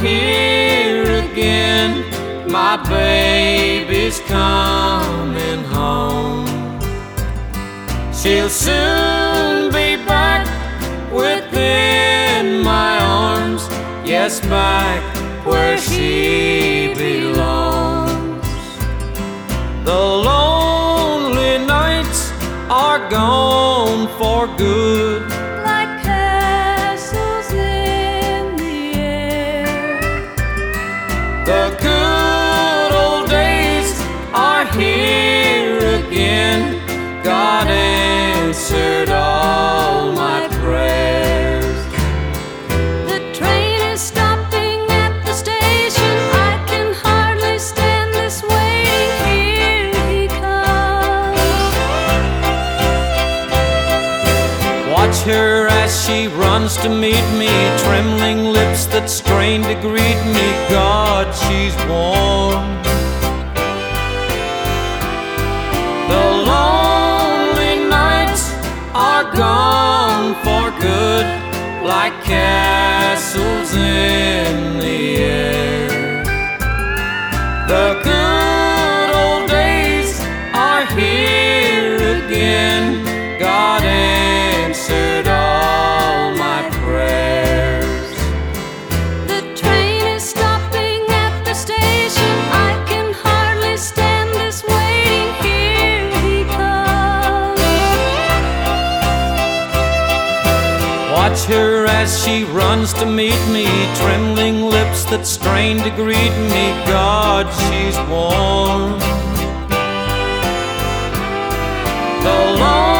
here again. My baby's coming home. She'll soon be back within my arms. Yes, back where she belongs. The lonely nights are gone for good, like castles in the air. The good old days are here again. God answered all my prayers. The train is stopping at the station. I can hardly stand this waiting. Here he comes. Watch her as she runs to meet me, trembling lips that strain to greet me. God, she's warm. The lonely nights are gone for good, like castles in the air. The good old days are here again. God answered all my prayers. The train is stopping at the station. I can hardly stand this waiting. Here he comes. Watch her as she runs to meet me, trembling lips that strain to greet me. God, she's warm. The